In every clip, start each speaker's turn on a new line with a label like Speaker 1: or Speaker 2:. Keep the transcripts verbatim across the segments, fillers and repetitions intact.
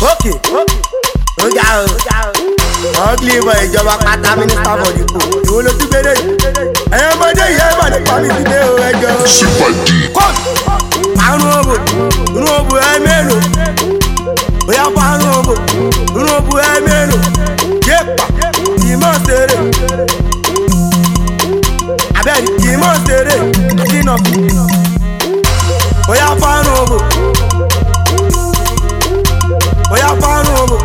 Speaker 1: Okay, ó ga o. Ugly boy ìjọba pátá mínísítà bọ̀dìpò. Ìwọ ló ti gbére yìí. Ẹ̀yin ọmọdé yìí ẹ̀ bá ní pàmì sílé o ẹjọ́.
Speaker 2: Sípàdé.
Speaker 1: Kọ́ọ̀tù. Àrùn òbò, inú òbò ẹ mélòó. Bóyá fún àrùn òbò, inú òbò ẹ mélòó. Yéèpà, kì í mọ̀ ṣeré. Abẹ́rẹ́ kì í mọ̀ ṣeré. Àdínà fi. Bóyá fún àrùn òbò. Bóyá fún àrùn òbò.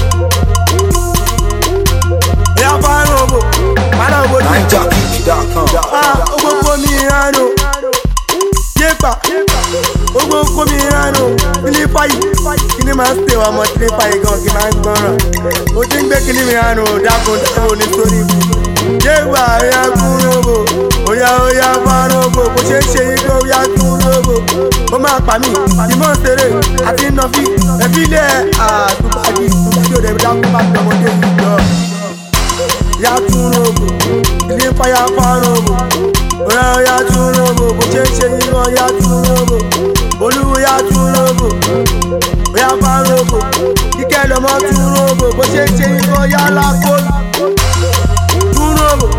Speaker 1: Bóyá fún àrùn òbò. Màdà òbò tí.
Speaker 2: Ninja Kick dot com.
Speaker 1: Ah, ogbogbo mi ìrànú. Yéèpà. Ogbó kó mi ìrànú. Fílípà yìí. Kí ni máa ń ṣe ọmọ fílípà yìí gan kí máa ń gbọ́ràn. Ó ti ń gbé kí ni mi ìrànú dákun dákun ní sórí ibu. Yéèpà ẹ̀yà kúròbò. Oya oya farobo. Bó ṣe ń ṣe igbó ya kúròbò. Ó máa pa mí. Ìmọ̀ ṣeré àti nọ́fì. Ẹ̀fílẹ̀ àtúbàdì. Tùbàdì òde dákun bá tọmọdé yìí lọ. Ya kúròbò. Fílípà ya farobo. Oya oya túnrọ̀bò, bó ṣe ń ṣe ìran ya túnrọ̀bò. Olúwo ya túnrọ̀bò, oya fárọ̀bò. Kíkẹ́ lọ́mọ túnrọ̀bò, bó ṣe ń ṣe ìran ya lápò. Túnrọ̀bò,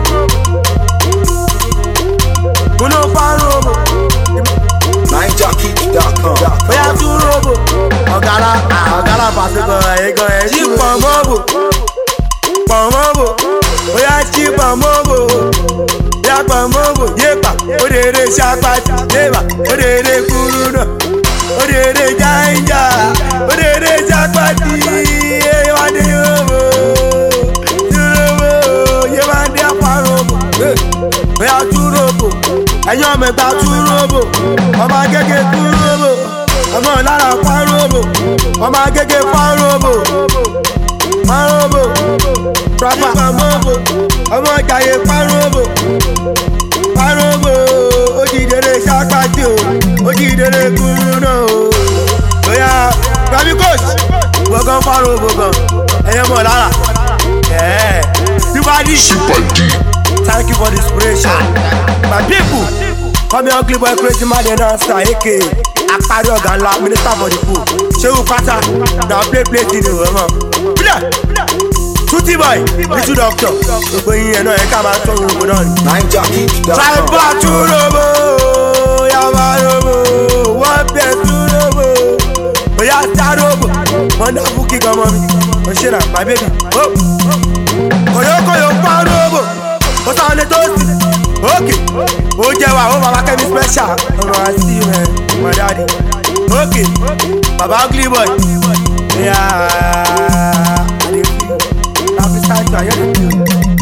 Speaker 1: múná fárọ̀bò.
Speaker 2: Ninja Kick dot com.
Speaker 1: Oya túnrọ̀bò, ọ̀gára ọ̀gára pàṣípọ̀ ẹ̀gọ́ ẹ̀ ṣí pọ̀nmọ́bò. Pọ̀nmọ́bò, oya ṣí pọ̀nmọ́bò. Yàgbà mọ́bò yéèpà, òdèrè ṣàpàtì yéèpà, òdèrè kúrúnà, òdèrè jáìjà, òdèrè ṣàpàtì yéwàdé yóò túròbò, yéwàdé àpáròbò, bóyá túròbò, ẹ̀yìn ọmọ ẹ̀gbà túròbò, ọmọ agége túròbò, ọmọ lára páròbò, ọmọ agége páròbò, páròbò, pápá mọ́bò, ọmọ jàyè páròbò. Páròbò, ó ti dèrè ṣàpàtì o, ó ti dèrè kúrú náà o. Bóyá Grammy Coach, gbọ̀ngàn páròbò gan, ẹ̀yẹ́ mọ̀ lára. Sípàdé.
Speaker 2: Sípàdé.
Speaker 1: Thank you for the inspiration. My people, come here ugly boy crazy man dey dance na A K A. Apari ọ̀gá ńlá, minister for the poor. Ṣéwù pátá, na play play ti ni wọ́n mọ̀. Bílẹ̀! Tutti boy, little doctor. Gbogbo yín ẹ̀ náà ẹ̀ka máa tọ́ gbogbo náà ni.
Speaker 2: Ninja Kick dot com.
Speaker 1: Tribal túròbò, yàrá ròbò, wọ́n bẹ̀ túròbò. Bóyá táróbò, wọ́n dá fún kíkan mọ́ mi. Mo ṣe na my baby. Kòyókòyó fáròbò, ó sáwọn lè tó sí. Ókè, ó jẹ́ wa, ó bàbá Kẹ́mi special. Ọmọ àti ẹ̀ my daddy. Ókè, bàbá ugly boy. Yeah. Start to hear the